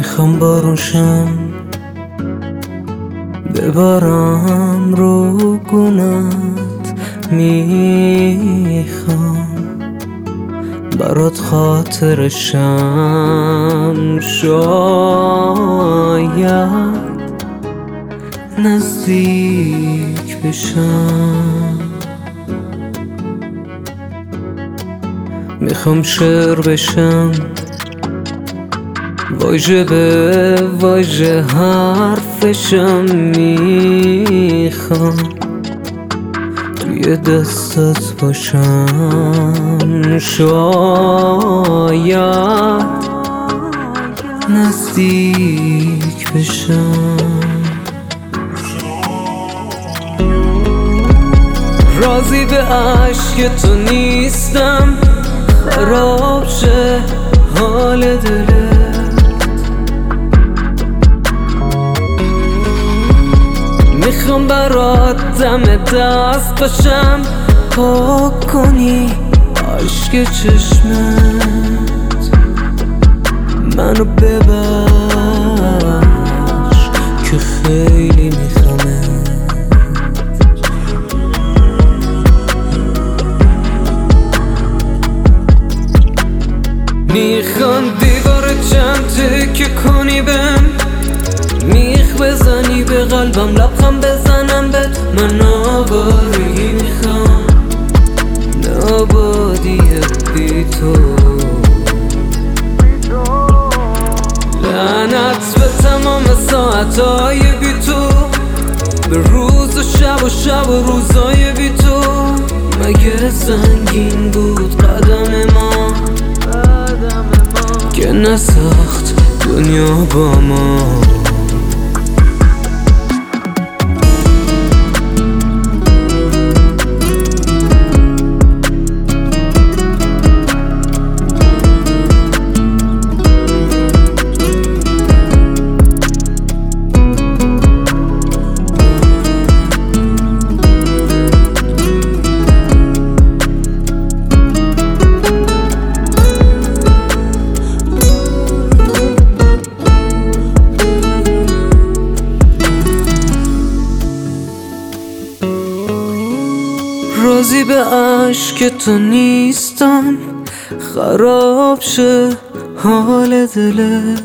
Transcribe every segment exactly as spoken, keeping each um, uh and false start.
میخوام باروشم ببارم رو گونت، میخوام برات خاطرشم، شاید نزدیک بشم. میخوام شعر بشم، واژه به واژه حرفشم، میخوام توی دستت باشم، شاید نزدیک بشم. راضی به عشق تو نیستم، خراب شه حال دلت. میخوام برات دم دست باشم، پاک کنی عشق چشمت، منو ببخش که خیلی میخوامت. میخوام دیوار چند تکه کنی بهم، میخ بزنی به قلبم، لبخم بزنم بهت. من آوارگی میخوام، نابادی بی تو. لعنت به تمام ساعتهای بی تو، به روز و شب و شب و روزای بی تو. مگه سنگین بود قدم ما که نساخت دنیا با ما؟ راضی به عشق تو نیستم، خراب شه حال دلت.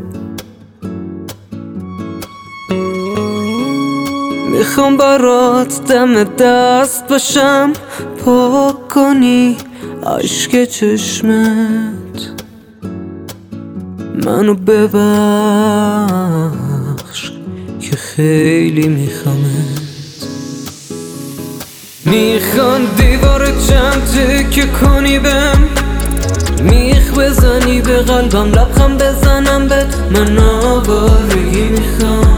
میخوام برات دم دست باشم، پاک کنی عشق چشمت، منو ببخش که خیلی میخوامت. میخوان دیوار چند تکه کنی بهم، میخ بزنی به قلبم، لبخم بزنم بهت. من آوارگی میخوام،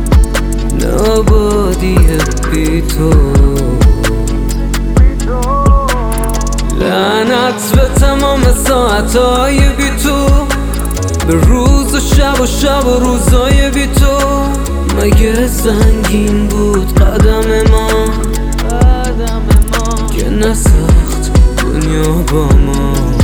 نابادی بی تو. لعنت به تمام ساعتهای بی تو، به روز و شب و شب و روزای بی تو. مگه سنگین بود قدم ما که نساخت دنیا با ما؟